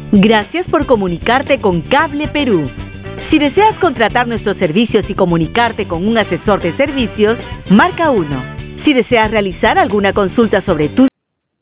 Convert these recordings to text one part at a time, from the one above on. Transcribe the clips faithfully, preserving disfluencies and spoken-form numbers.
Gracias por comunicarte con Cable Perú. Si deseas contratar nuestros servicios y comunicarte con un asesor de servicios, marca uno. Si deseas realizar alguna consulta sobre tus...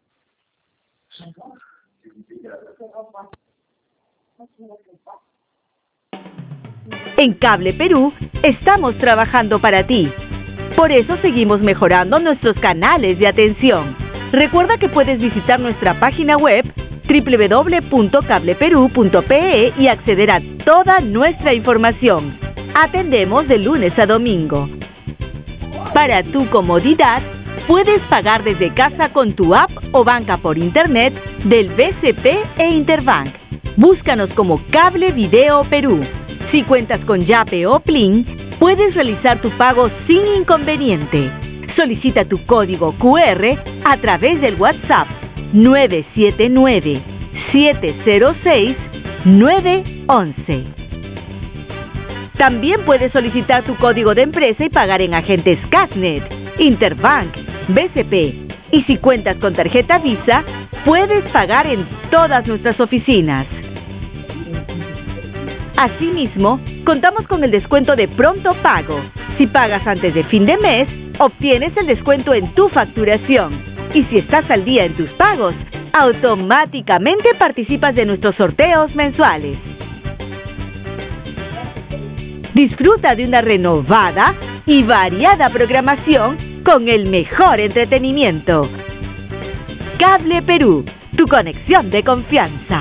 En Cable Perú estamos trabajando para ti. Por eso seguimos mejorando nuestros canales de atención. Recuerda que puedes visitar nuestra página web doble u doble u doble u punto cable perú punto pe e y acceder a toda nuestra información. Atendemos de lunes a domingo. Para tu comodidad, puedes pagar desde casa con tu app o banca por internet del B C P e Interbank. Búscanos como Cable Video Perú. Si cuentas con Yape o Plin, puedes realizar tu pago sin inconveniente. Solicita tu código cu erre a través del WhatsApp nueve siete nueve, siete cero seis, nueve once. También puedes solicitar tu código de empresa y pagar en agentes Casnet, Interbank, B C P. Y si cuentas con tarjeta Visa, puedes pagar en todas nuestras oficinas. Asimismo, contamos con el descuento de pronto pago. Si pagas antes de fin de mes, obtienes el descuento en tu facturación. Y si estás al día en tus pagos, automáticamente participas de nuestros sorteos mensuales. Disfruta de una renovada y variada programación con el mejor entretenimiento. Cable Perú, tu conexión de confianza.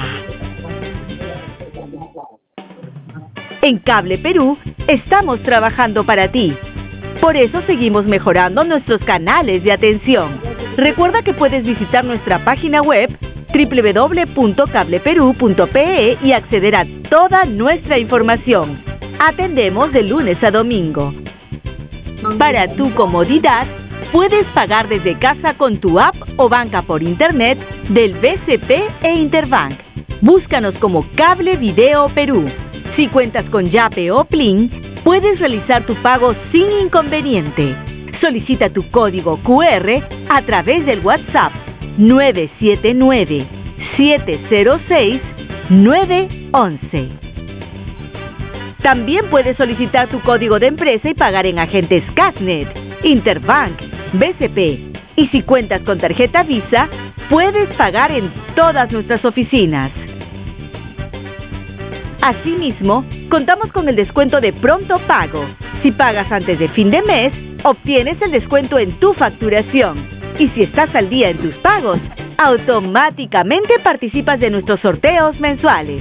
En Cable Perú estamos trabajando para ti. Por eso seguimos mejorando nuestros canales de atención. Recuerda que puedes visitar nuestra página web doble u doble u doble u punto cable perú punto pe e y acceder a toda nuestra información. Atendemos de lunes a domingo. Para tu comodidad, puedes pagar desde casa con tu app o banca por internet del B C P e Interbank. Búscanos como Cable Video Perú. Si cuentas con Yape o Plin, puedes realizar tu pago sin inconveniente. Solicita tu código cu erre a través del WhatsApp nueve siete nueve, siete cero seis, nueve once. También puedes solicitar tu código de empresa y pagar en agentes Casnet, Interbank, B C P. Y si cuentas con tarjeta Visa, puedes pagar en todas nuestras oficinas. Asimismo, contamos con el descuento de pronto pago. Si pagas antes de fin de mes, obtienes el descuento en tu facturación. Y si estás al día en tus pagos, automáticamente participas de nuestros sorteos mensuales.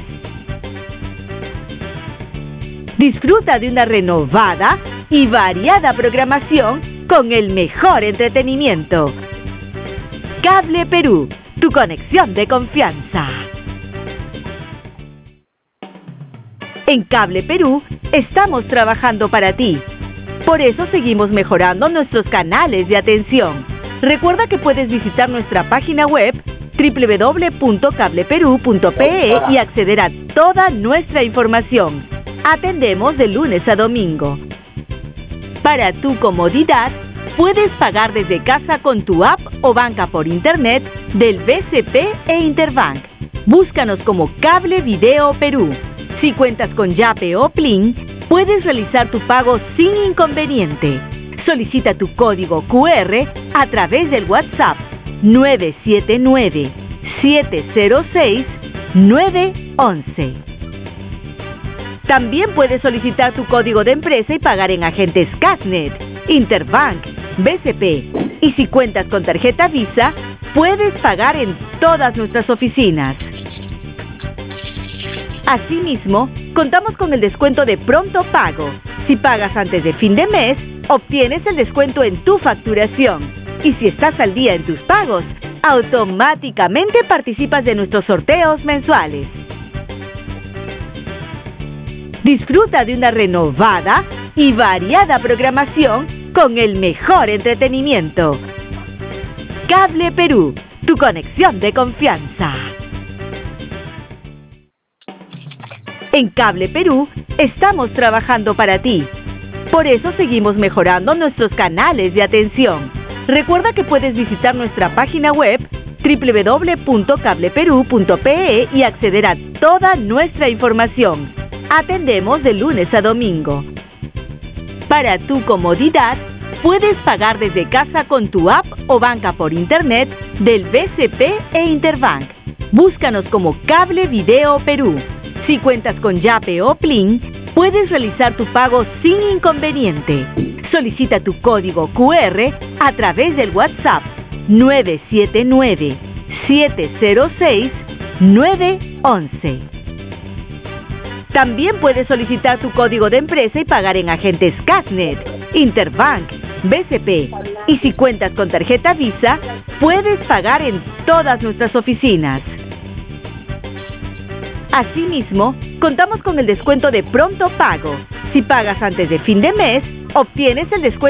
Disfruta de una renovada y variada programación con el mejor entretenimiento. Cable Perú, tu conexión de confianza. En Cable Perú estamos trabajando para ti. Por eso seguimos mejorando nuestros canales de atención. Recuerda que puedes visitar nuestra página web doble u doble u doble u punto cable perú punto pe e y acceder a toda nuestra información. Atendemos de lunes a domingo. Para tu comodidad, puedes pagar desde casa con tu app o banca por internet del B C P e Interbank. Búscanos como Cable Video Perú. Si cuentas con Yape o Plin, puedes realizar tu pago sin inconveniente. Solicita tu código cu erre a través del WhatsApp nueve siete nueve, siete cero seis, nueve once. También puedes solicitar tu código de empresa y pagar en agentes Casnet, Interbank, B C P. Y si cuentas con tarjeta Visa, puedes pagar en todas nuestras oficinas. Asimismo, contamos con el descuento de pronto pago. Si pagas antes de fin de mes, obtienes el descuento en tu facturación. Y si estás al día en tus pagos, automáticamente participas de nuestros sorteos mensuales. Disfruta de una renovada y variada programación con el mejor entretenimiento. Cable Perú, tu conexión de confianza. En Cable Perú estamos trabajando para ti. Por eso seguimos mejorando nuestros canales de atención. Recuerda que puedes visitar nuestra página web doble u doble u doble u punto cable perú punto pe e y acceder a toda nuestra información. Atendemos de lunes a domingo. Para tu comodidad, puedes pagar desde casa con tu app o banca por internet del B C P e Interbank. Búscanos como Cable Video Perú. Si cuentas con Yape o Plin, puedes realizar tu pago sin inconveniente. Solicita tu código cu erre a través del WhatsApp nueve siete nueve, siete cero seis, nueve once. También puedes solicitar tu código de empresa y pagar en agentes Casnet, Interbank, B C P. Y si cuentas con tarjeta Visa, puedes pagar en todas nuestras oficinas. Asimismo, contamos con el descuento de pronto pago. Si pagas antes de fin de mes, obtienes el descuento